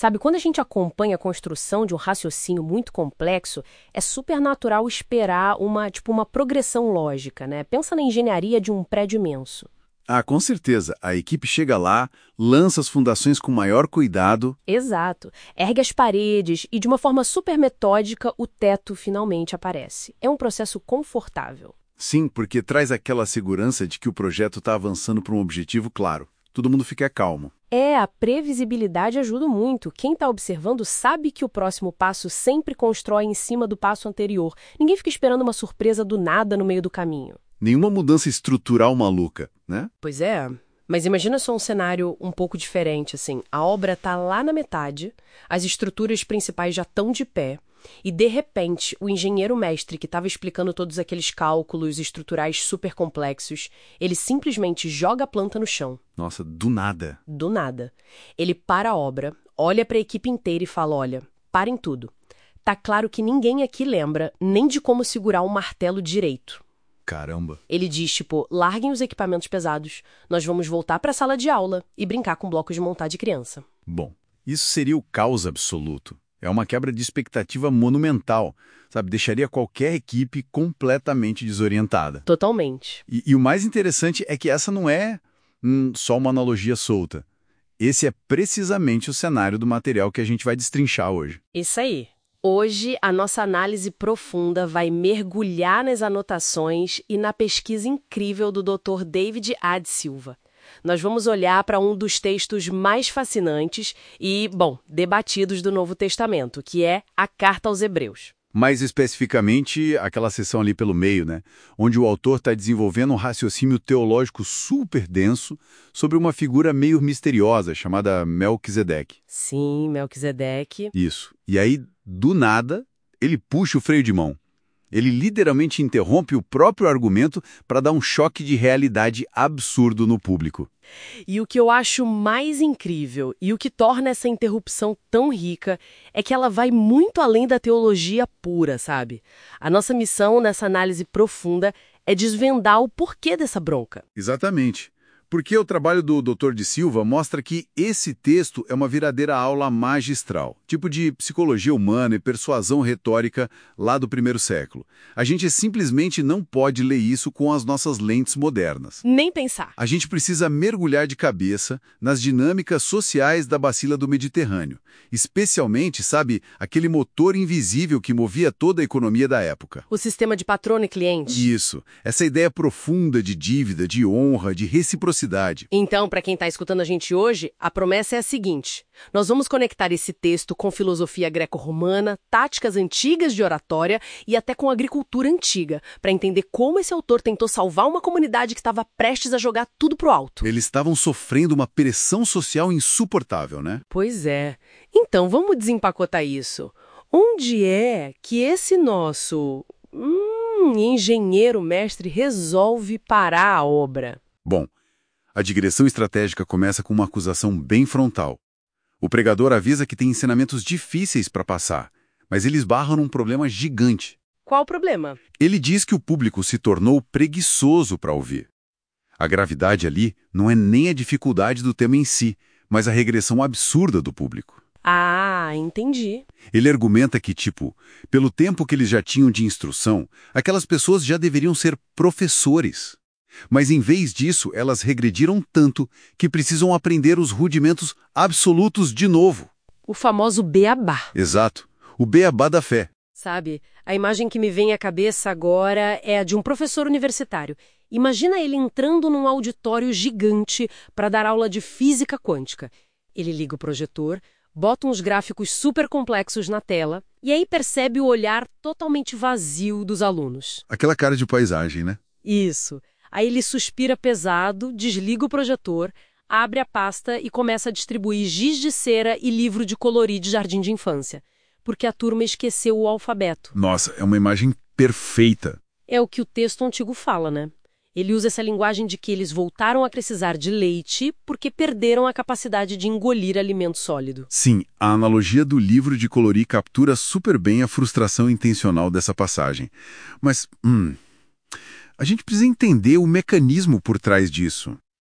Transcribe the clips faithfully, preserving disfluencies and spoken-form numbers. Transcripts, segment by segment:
Sabe, quando a gente acompanha a construção de um raciocínio muito complexo, é super natural esperar uma, tipo, uma progressão lógica, né? Pensa na engenharia de um prédio imenso. Ah, com certeza. A equipe chega lá, lança as fundações com maior cuidado. Exato. Ergue as paredes e, de uma forma super metódica, o teto finalmente aparece. É um processo confortável. Sim, porque traz aquela segurança de que o projeto está avançando para um objetivo claro. Todo mundo fica calmo. É, a previsibilidade ajuda muito. Quem está observando sabe que o próximo passo sempre constrói em cima do passo anterior. Ninguém fica esperando uma surpresa do nada no meio do caminho. Nenhuma mudança estrutural maluca, né? Pois é, mas imagina só um cenário um pouco diferente, assim. A obra está lá na metade, as estruturas principais já estão de pé, e de repente o engenheiro mestre que estava explicando todos aqueles cálculos estruturais super complexos, ele simplesmente joga a planta no chão. Nossa, do nada. Do nada. Ele para a obra, olha para a equipe inteira e fala, olha, parem tudo. Tá claro que ninguém aqui lembra nem de como segurar um martelo direito. Caramba. Ele diz, tipo, larguem os equipamentos pesados, nós vamos voltar para a sala de aula e brincar com blocos de montar de criança. Bom, isso seria o caos absoluto. É uma quebra de expectativa monumental, sabe? Deixaria qualquer equipe completamente desorientada. Totalmente. E, e o mais interessante é que essa não é hum, só uma analogia solta. Esse é precisamente o cenário do material que a gente vai destrinchar hoje. Isso aí. Hoje, a nossa análise profunda vai mergulhar nas anotações e na pesquisa incrível do doutor David Ad Silva. Nós vamos olhar para um dos textos mais fascinantes e, bom, debatidos do Novo Testamento, que é a Carta aos Hebreus. Mais especificamente, aquela seção ali pelo meio, né? Onde o autor está desenvolvendo um raciocínio teológico super denso sobre uma figura meio misteriosa chamada Melquisedeque. Sim, Melquisedeque. Isso. E aí, do nada, ele puxa o freio de mão. Ele literalmente interrompe o próprio argumento para dar um choque de realidade absurdo no público. E o que eu acho mais incrível e o que torna essa interrupção tão rica é que ela vai muito além da teologia pura, sabe? A nossa missão nessa análise profunda é desvendar o porquê dessa bronca. Exatamente. Porque o trabalho do doutor de Silva mostra que esse texto é uma verdadeira aula magistral, tipo de psicologia humana e persuasão retórica lá do primeiro século. A gente simplesmente não pode ler isso com as nossas lentes modernas. Nem pensar. A gente precisa mergulhar de cabeça nas dinâmicas sociais da bacia do Mediterrâneo, especialmente, sabe, aquele motor invisível que movia toda a economia da época. O sistema de patrono e cliente. Isso, essa ideia profunda de dívida, de honra, de reciprocidade. Então, para quem está escutando a gente hoje, a promessa é a seguinte. Nós vamos conectar esse texto com filosofia greco-romana, táticas antigas de oratória e até com agricultura antiga, para entender como esse autor tentou salvar uma comunidade que estava prestes a jogar tudo pro alto. Eles estavam sofrendo uma pressão social insuportável, né? Pois é. Então, vamos desempacotar isso. Onde é que esse nosso hum, engenheiro mestre resolve parar a obra? Bom, a digressão estratégica começa com uma acusação bem frontal. O pregador avisa que tem ensinamentos difíceis para passar, mas eles barram num problema gigante. Qual o problema? Ele diz que o público se tornou preguiçoso para ouvir. A gravidade ali não é nem a dificuldade do tema em si, mas a regressão absurda do público. Ah, entendi. Ele argumenta que, tipo, pelo tempo que eles já tinham de instrução, aquelas pessoas já deveriam ser professores. Mas, em vez disso, elas regrediram tanto que precisam aprender os rudimentos absolutos de novo. O famoso beabá. Exato. O beabá da fé. Sabe, a imagem que me vem à cabeça agora é a de um professor universitário. Imagina ele entrando num auditório gigante para dar aula de física quântica. Ele liga o projetor, bota uns gráficos super complexos na tela e aí percebe o olhar totalmente vazio dos alunos. Aquela cara de paisagem, né? Isso. Aí ele suspira pesado, desliga o projetor, abre a pasta e começa a distribuir giz de cera e livro de colorir de jardim de infância, porque a turma esqueceu o alfabeto. Nossa, é uma imagem perfeita. É o que o texto antigo fala, né? Ele usa essa linguagem de que eles voltaram a precisar de leite porque perderam a capacidade de engolir alimento sólido. Sim, a analogia do livro de colorir captura super bem a frustração intencional dessa passagem. Mas, hum... a gente precisa entender o mecanismo por trás disso.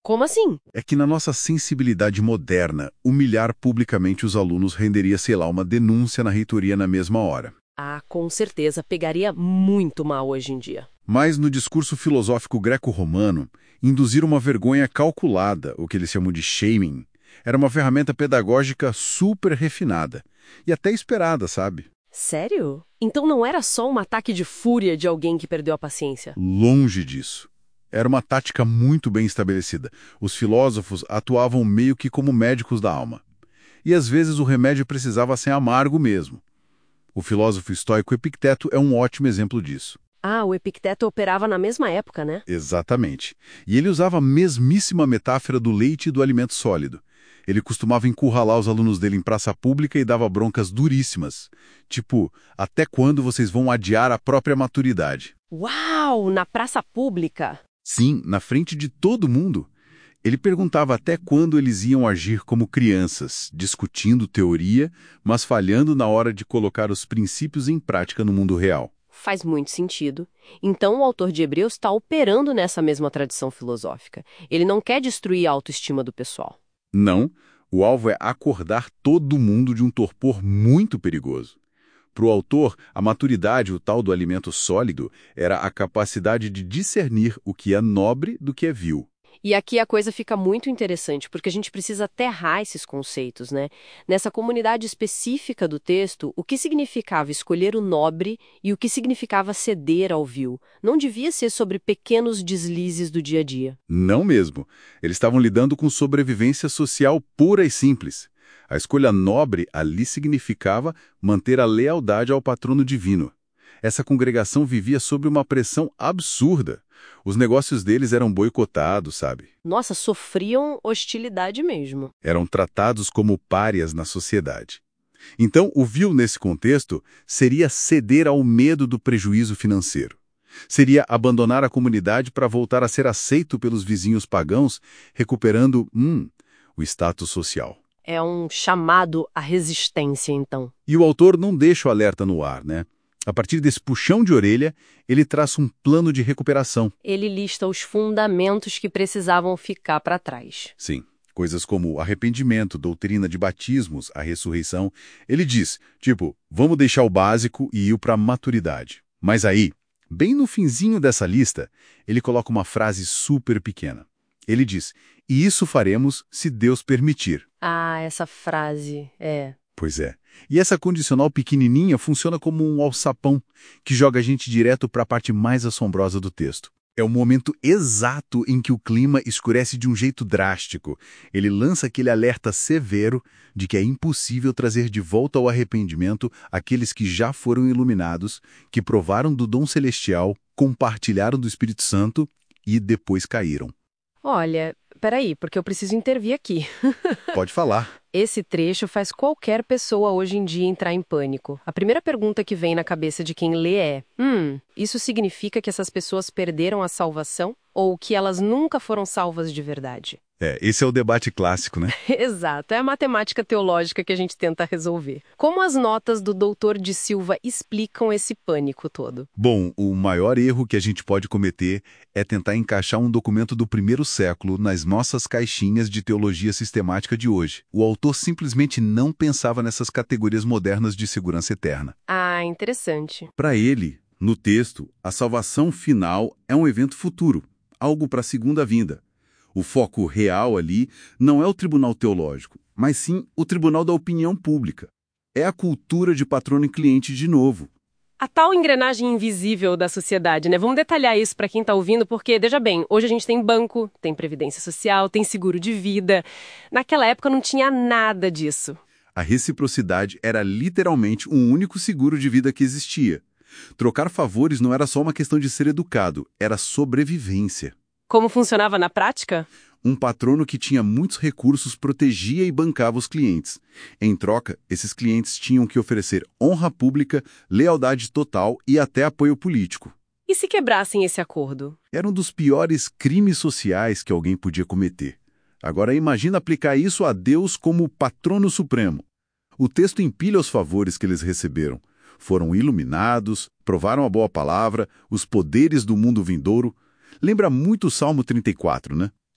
Como assim? É que na nossa sensibilidade moderna, humilhar publicamente os alunos renderia, sei lá, uma denúncia na reitoria na mesma hora. Ah, com certeza, pegaria muito mal hoje em dia. Mas no discurso filosófico greco-romano, induzir uma vergonha calculada, o que eles chamam de shaming, era uma ferramenta pedagógica super refinada e até esperada, sabe? Sério? Então não era só um ataque de fúria de alguém que perdeu a paciência? Longe disso. Era uma tática muito bem estabelecida. Os filósofos atuavam meio que como médicos da alma. E às vezes o remédio precisava ser amargo mesmo. O filósofo estoico Epicteto é um ótimo exemplo disso. Ah, o Epicteto operava na mesma época, né? Exatamente. E ele usava a mesmíssima metáfora do leite e do alimento sólido. Ele costumava encurralar os alunos dele em praça pública e dava broncas duríssimas. Tipo, até quando vocês vão adiar a própria maturidade? Uau, na praça pública? Sim, na frente de todo mundo. Ele perguntava até quando eles iam agir como crianças, discutindo teoria, mas falhando na hora de colocar os princípios em prática no mundo real. Faz muito sentido. Então o autor de Hebreus está operando nessa mesma tradição filosófica. Ele não quer destruir a autoestima do pessoal. Não, o alvo é acordar todo mundo de um torpor muito perigoso. Para o autor, a maturidade, o tal do alimento sólido, era a capacidade de discernir o que é nobre do que é vil. E aqui a coisa fica muito interessante, porque a gente precisa aterrar esses conceitos, né? Nessa comunidade específica do texto, o que significava escolher o nobre e o que significava ceder ao vil. Não devia ser sobre pequenos deslizes do dia a dia. Não mesmo. Eles estavam lidando com sobrevivência social pura e simples. A escolha nobre ali significava manter a lealdade ao patrono divino. Essa congregação vivia sob uma pressão absurda. Os negócios deles eram boicotados, sabe? Nossa, sofriam hostilidade mesmo. Eram tratados como párias na sociedade. Então, o vil nesse contexto seria ceder ao medo do prejuízo financeiro. Seria abandonar a comunidade para voltar a ser aceito pelos vizinhos pagãos, recuperando, hum, o status social. É um chamado à resistência, então. E o autor não deixa o alerta no ar, né? A partir desse puxão de orelha, ele traça um plano de recuperação. Ele lista os fundamentos que precisavam ficar para trás. Sim, coisas como arrependimento, doutrina de batismos, a ressurreição. Ele diz, tipo, vamos deixar o básico e ir para a maturidade. Mas aí, bem no finzinho dessa lista, ele coloca uma frase super pequena. Ele diz, e isso faremos se Deus permitir. Ah, essa frase, é... Pois é. E essa condicional pequenininha funciona como um alçapão que joga a gente direto para a parte mais assombrosa do texto. É o momento exato em que o clima escurece de um jeito drástico. Ele lança aquele alerta severo de que é impossível trazer de volta ao arrependimento aqueles que já foram iluminados, que provaram do dom celestial, compartilharam do Espírito Santo e depois caíram. Olha, peraí, porque eu preciso intervir aqui. Pode falar. Esse trecho faz qualquer pessoa hoje em dia entrar em pânico. A primeira pergunta que vem na cabeça de quem lê é: hum, isso significa que essas pessoas perderam a salvação? Ou que elas nunca foram salvas de verdade? É, esse é o debate clássico, né? Exato, é a matemática teológica que a gente tenta resolver. Como as notas do doutor de Silva explicam esse pânico todo? Bom, o maior erro que a gente pode cometer é tentar encaixar um documento do primeiro século nas nossas caixinhas de teologia sistemática de hoje. O autor simplesmente não pensava nessas categorias modernas de segurança eterna. Ah, interessante. Para ele, no texto, a salvação final é um evento futuro, algo para a segunda vinda. O foco real ali não é o tribunal teológico, mas sim o tribunal da opinião pública. É a cultura de patrono e cliente de novo. A tal engrenagem invisível da sociedade, né? Vamos detalhar isso para quem está ouvindo, porque, veja bem, hoje a gente tem banco, tem previdência social, tem seguro de vida. Naquela época não tinha nada disso. A reciprocidade era literalmente um único seguro de vida que existia. Trocar favores não era só uma questão de ser educado, era sobrevivência. Como funcionava na prática? Um patrono que tinha muitos recursos protegia e bancava os clientes. Em troca, esses clientes tinham que oferecer honra pública, lealdade total e até apoio político. E se quebrassem esse acordo? Era um dos piores crimes sociais que alguém podia cometer. Agora imagina aplicar isso a Deus como patrono supremo. O texto empilha os favores que eles receberam. Foram iluminados, provaram a boa palavra, os poderes do mundo vindouro. Lembra muito o Salmo trinta e quatro, né?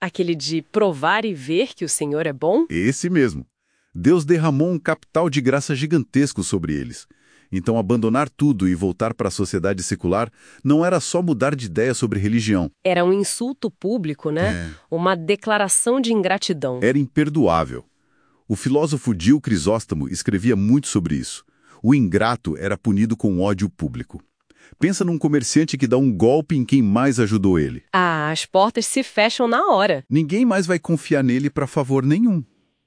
Aquele de provar e ver que o Senhor é bom? Esse mesmo. Deus derramou um capital de graça gigantesco sobre eles. Então, abandonar tudo e voltar para a sociedade secular não era só mudar de ideia sobre religião. Era um insulto público, né? É. Uma declaração de ingratidão. Era imperdoável. O filósofo Dio Crisóstomo escrevia muito sobre isso. O ingrato era punido com ódio público. Pensa num comerciante que dá um golpe em quem mais ajudou ele. Ah, as portas se fecham na hora. Ninguém mais vai confiar nele para favor nenhum.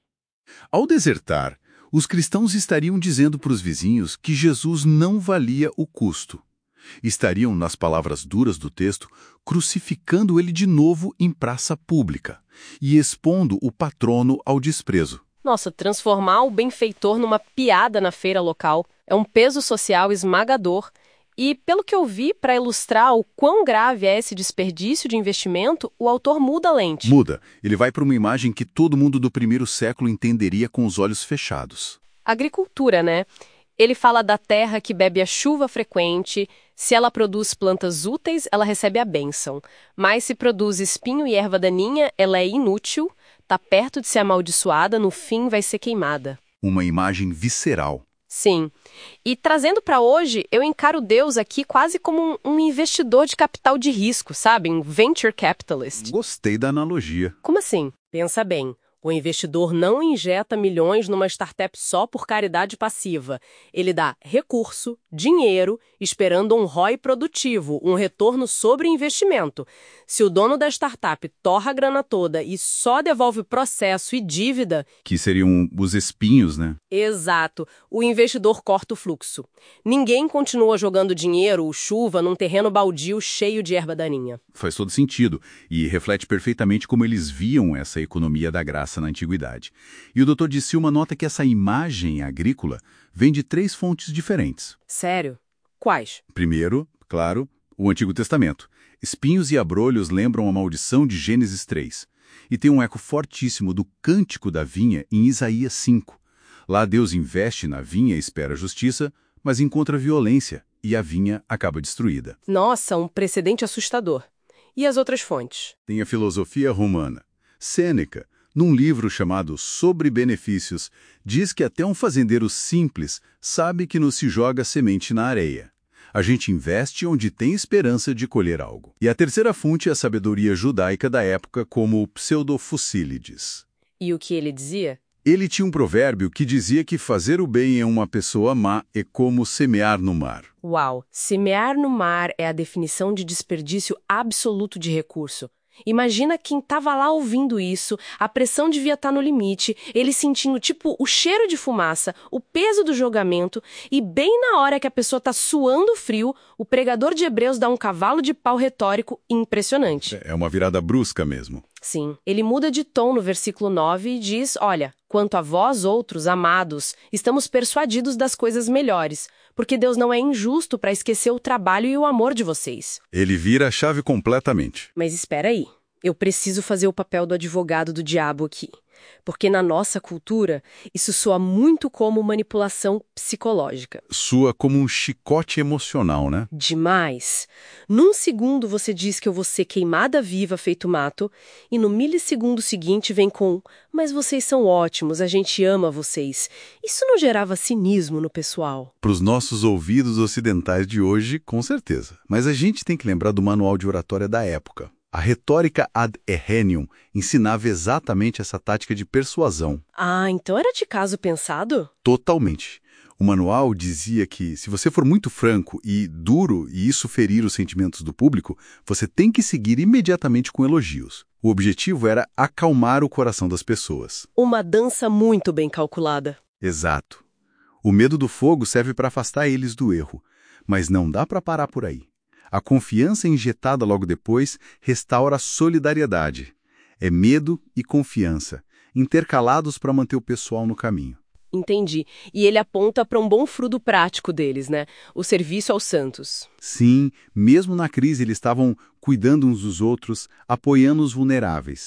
Ao desertar, os cristãos estariam dizendo para os vizinhos que Jesus não valia o custo. Estariam, nas palavras duras do texto, crucificando ele de novo em praça pública e expondo o patrono ao desprezo. Nossa, transformar o benfeitor numa piada na feira local é um peso social esmagador. E, pelo que eu vi, para ilustrar o quão grave é esse desperdício de investimento, o autor muda a lente. Muda. Ele vai para uma imagem que todo mundo do primeiro século entenderia com os olhos fechados. Agricultura, né? Ele fala da terra que bebe a chuva frequente. Se ela produz plantas úteis, ela recebe a bênção. Mas se produz espinho e erva daninha, ela é inútil, está perto de ser amaldiçoada, no fim vai ser queimada. Uma imagem visceral. Sim. E trazendo para hoje, eu encaro Deus aqui quase como um, um investidor de capital de risco, sabe? Um venture capitalist. Gostei da analogia. Como assim? Pensa bem. O investidor não injeta milhões numa startup só por caridade passiva. Ele dá recurso, dinheiro, esperando um R O I produtivo, um retorno sobre investimento. Se o dono da startup torra a grana toda e só devolve processo e dívida... Que seriam os espinhos, né? Exato. O investidor corta o fluxo. Ninguém continua jogando dinheiro ou chuva num terreno baldio cheio de erva daninha. Faz todo sentido e reflete perfeitamente como eles viam essa economia da graça na antiguidade. E o doutor de Silva nota que essa imagem agrícola vem de três fontes diferentes. Sério? Quais? Primeiro, claro, o Antigo Testamento. Espinhos e abrolhos lembram a maldição de Gênesis três. E tem um eco fortíssimo do Cântico da Vinha em Isaías cinco. Lá Deus investe na vinha e espera justiça, mas encontra violência e a vinha acaba destruída. Nossa, um precedente assustador. E as outras fontes? Tem a filosofia romana. Sêneca, num livro chamado Sobre Benefícios, diz que até um fazendeiro simples sabe que não se joga semente na areia. A gente investe onde tem esperança de colher algo. E a terceira fonte é a sabedoria judaica da época, como o Pseudo-Fusílides. E o que ele dizia? Ele tinha um provérbio que dizia que fazer o bem em uma pessoa má é como semear no mar. Uau! Semear no mar é a definição de desperdício absoluto de recurso. Imagina quem estava lá ouvindo isso, a pressão devia estar no limite, ele sentindo tipo o cheiro de fumaça, o peso do julgamento, e bem na hora que a pessoa está suando frio, o pregador de Hebreus dá um cavalo de pau retórico impressionante. É uma virada brusca mesmo. Sim, ele muda de tom no versículo nove e diz, olha, quanto a vós outros, amados, estamos persuadidos das coisas melhores, porque Deus não é injusto para esquecer o trabalho e o amor de vocês. Ele vira a chave completamente. Mas espera aí, eu preciso fazer o papel do advogado do diabo aqui. Porque na nossa cultura, isso soa muito como manipulação psicológica. Soa como um chicote emocional, né? Demais. Num segundo você diz que eu vou ser queimada viva feito mato, e no milissegundo seguinte vem com mas vocês são ótimos, a gente ama vocês. Isso não gerava cinismo no pessoal? Para os nossos ouvidos ocidentais de hoje, com certeza. Mas a gente tem que lembrar do manual de oratória da época. A retórica ad Ehenium ensinava exatamente essa tática de persuasão. Ah, então era de caso pensado? Totalmente. O manual dizia que, se você for muito franco e duro e isso ferir os sentimentos do público, você tem que seguir imediatamente com elogios. O objetivo era acalmar o coração das pessoas. Uma dança muito bem calculada. Exato. O medo do fogo serve para afastar eles do erro, mas não dá para parar por aí. A confiança injetada logo depois restaura a solidariedade. É medo e confiança, intercalados para manter o pessoal no caminho. Entendi. E ele aponta para um bom fruto prático deles, né? O serviço aos santos. Sim, mesmo na crise eles estavam cuidando uns dos outros, apoiando os vulneráveis.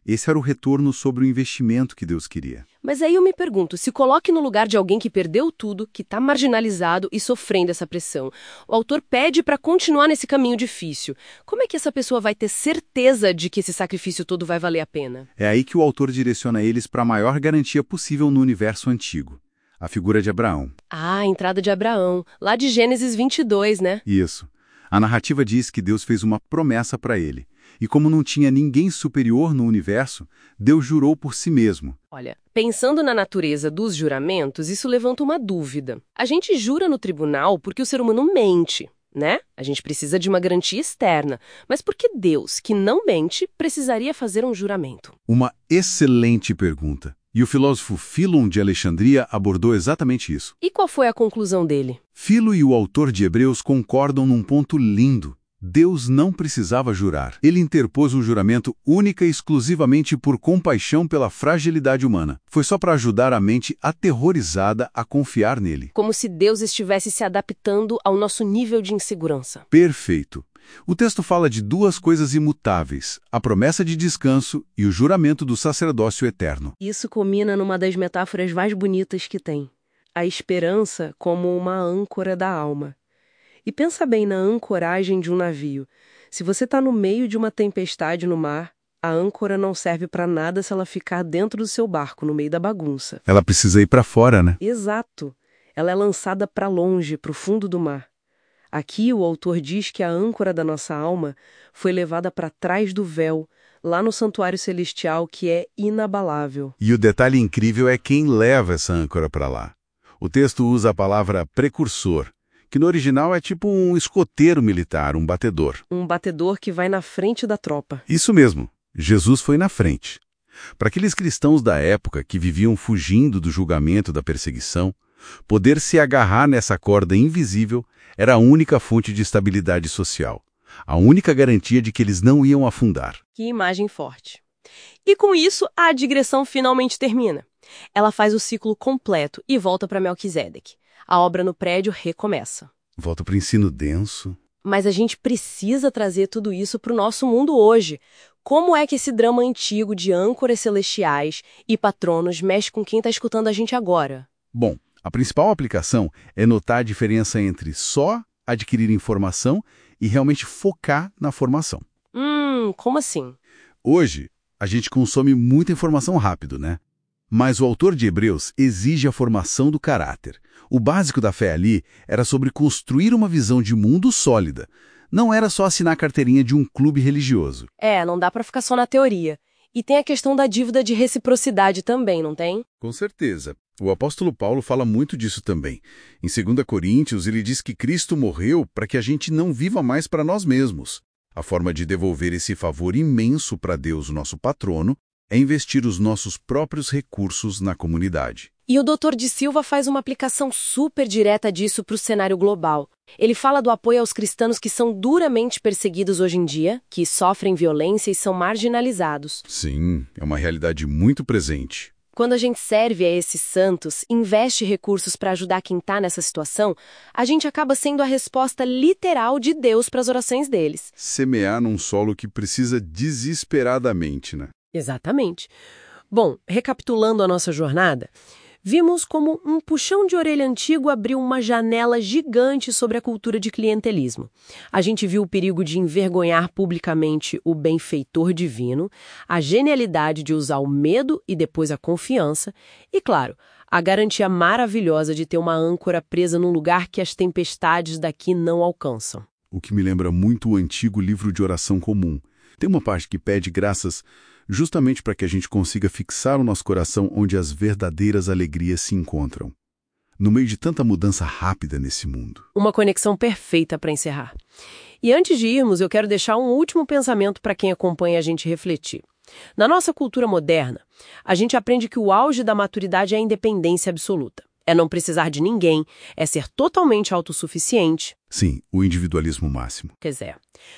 Esse era o retorno sobre o investimento que Deus queria. Mas aí eu me pergunto, se coloque no lugar de alguém que perdeu tudo, que está marginalizado e sofrendo essa pressão. O autor pede para continuar nesse caminho difícil. Como é que essa pessoa vai ter certeza de que esse sacrifício todo vai valer a pena? É aí que o autor direciona eles para a maior garantia possível no universo antigo, a figura de Abraão. Ah, a entrada de Abraão, lá de Gênesis vinte e dois, né? Isso. A narrativa diz que Deus fez uma promessa para ele. E como não tinha ninguém superior no universo, Deus jurou por si mesmo. Olha, pensando na natureza dos juramentos, isso levanta uma dúvida. A gente jura no tribunal porque o ser humano mente, né? A gente precisa de uma garantia externa. Mas por que Deus, que não mente, precisaria fazer um juramento? Uma excelente pergunta. E o filósofo Fílon de Alexandria abordou exatamente isso. E qual foi a conclusão dele? Filo e o autor de Hebreus concordam num ponto lindo. Deus não precisava jurar. Ele interpôs um juramento única e exclusivamente por compaixão pela fragilidade humana. Foi só para ajudar a mente aterrorizada a confiar nele. Como se Deus estivesse se adaptando ao nosso nível de insegurança. Perfeito. O texto fala de duas coisas imutáveis, a promessa de descanso e o juramento do sacerdócio eterno. Isso culmina numa das metáforas mais bonitas que tem. A esperança como uma âncora da alma. E pensa bem na ancoragem de um navio. Se você está no meio de uma tempestade no mar, a âncora não serve para nada se ela ficar dentro do seu barco, no meio da bagunça. Ela precisa ir para fora, né? Exato. Ela é lançada para longe, para o fundo do mar. Aqui o autor diz que a âncora da nossa alma foi levada para trás do véu, lá no santuário celestial, que é inabalável. E o detalhe incrível é quem leva essa âncora para lá. O texto usa a palavra precursor, que no original é tipo um escoteiro militar, um batedor. Um batedor que vai na frente da tropa. Isso mesmo, Jesus foi na frente. Para aqueles cristãos da época que viviam fugindo do julgamento da perseguição, poder se agarrar nessa corda invisível era a única fonte de estabilidade social, a única garantia de que eles não iam afundar. Que imagem forte. E com isso, a digressão finalmente termina. Ela faz o ciclo completo e volta para Melquisedeque. A obra no prédio recomeça. Volta para o ensino denso. Mas a gente precisa trazer tudo isso para o nosso mundo hoje. Como é que esse drama antigo de âncoras celestiais e patronos mexe com quem está escutando a gente agora? Bom, a principal aplicação é notar a diferença entre só adquirir informação e realmente focar na formação. Hum, como assim? Hoje, a gente consome muita informação rápido, né? Mas o autor de Hebreus exige a formação do caráter. O básico da fé ali era sobre construir uma visão de mundo sólida. Não era só assinar a carteirinha de um clube religioso. É, não dá para ficar só na teoria. E tem a questão da dívida de reciprocidade também, não tem? Com certeza. O apóstolo Paulo fala muito disso também. Em segunda Coríntios, ele diz que Cristo morreu para que a gente não viva mais para nós mesmos. A forma de devolver esse favor imenso para Deus, o nosso patrono, é investir os nossos próprios recursos na comunidade. E o doutor de Silva faz uma aplicação super direta disso para o cenário global. Ele fala do apoio aos cristãos que são duramente perseguidos hoje em dia, que sofrem violência e são marginalizados. Sim, é uma realidade muito presente. Quando a gente serve a esses santos, investe recursos para ajudar quem está nessa situação, a gente acaba sendo a resposta literal de Deus para as orações deles. Semear num solo que precisa desesperadamente, né? Exatamente. Bom, recapitulando a nossa jornada, vimos como um puxão de orelha antigo abriu uma janela gigante sobre a cultura de clientelismo. A gente viu o perigo de envergonhar publicamente o benfeitor divino, a genialidade de usar o medo e depois a confiança, e, claro, a garantia maravilhosa de ter uma âncora presa num lugar que as tempestades daqui não alcançam. O que me lembra muito o antigo livro de oração comum. Tem uma parte que pede graças justamente para que a gente consiga fixar o nosso coração onde as verdadeiras alegrias se encontram. No meio de tanta mudança rápida nesse mundo. Uma conexão perfeita para encerrar. E antes de irmos, eu quero deixar um último pensamento para quem acompanha a gente refletir. Na nossa cultura moderna, a gente aprende que o auge da maturidade é a independência absoluta. É não precisar de ninguém, é ser totalmente autossuficiente. Sim, o individualismo máximo. Quer dizer,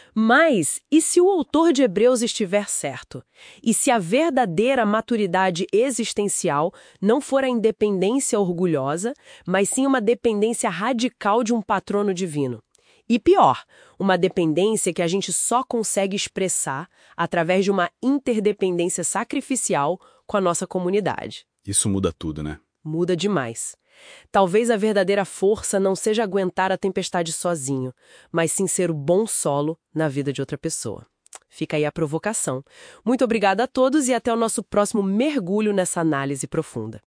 mas e se o autor de Hebreus estiver certo? E se a verdadeira maturidade existencial não for a independência orgulhosa, mas sim uma dependência radical de um patrono divino? E pior, uma dependência que a gente só consegue expressar através de uma interdependência sacrificial com a nossa comunidade. Isso muda tudo, né? Muda demais. Talvez a verdadeira força não seja aguentar a tempestade sozinho, mas sim ser o bom solo na vida de outra pessoa. Fica aí a provocação. Muito obrigada a todos e até o nosso próximo mergulho nessa análise profunda.